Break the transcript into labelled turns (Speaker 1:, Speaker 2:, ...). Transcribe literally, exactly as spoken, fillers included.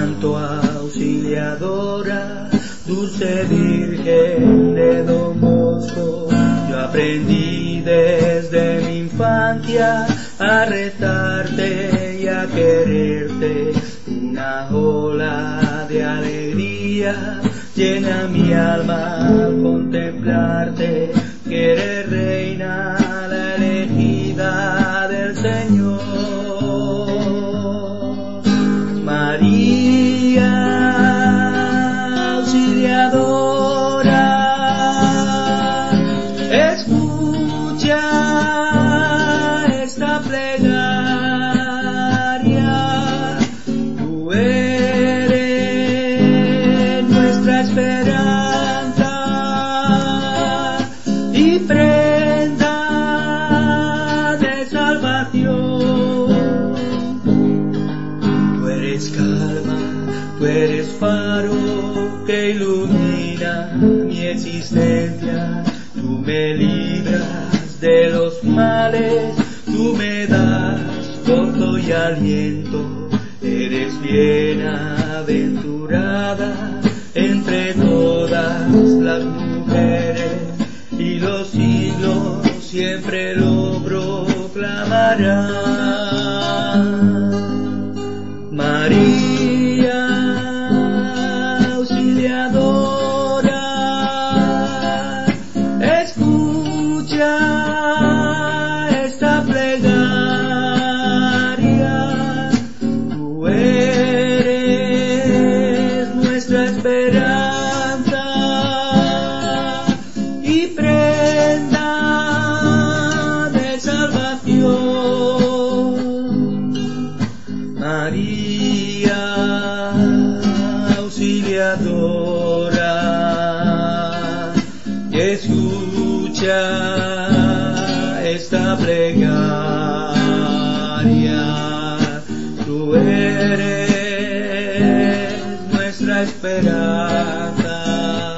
Speaker 1: Santo auxiliadora, dulce Virgen de Don Bosco, yo aprendí desde mi infancia a rezarte y a quererte. Una ola de alegría llena mi alma al contemplarte, que eres reina, la elegida del Señor. María auxiliadora, escucha esta plegaria, tú eres nuestra esperanza y prenda de salvación. Tú eres calma, tú eres faro que ilumina mi existencia, tú me libras de los males, tú me das gozo y aliento, eres bienaventurada entre todas las mujeres, y los siglos siempre lo proclamarán. María auxiliadora, escucha esta plegaria, tú eres nuestra esperanza y prenda de salvación. María auxiliadora, escucha esta plegaria, tú eres nuestra esperanza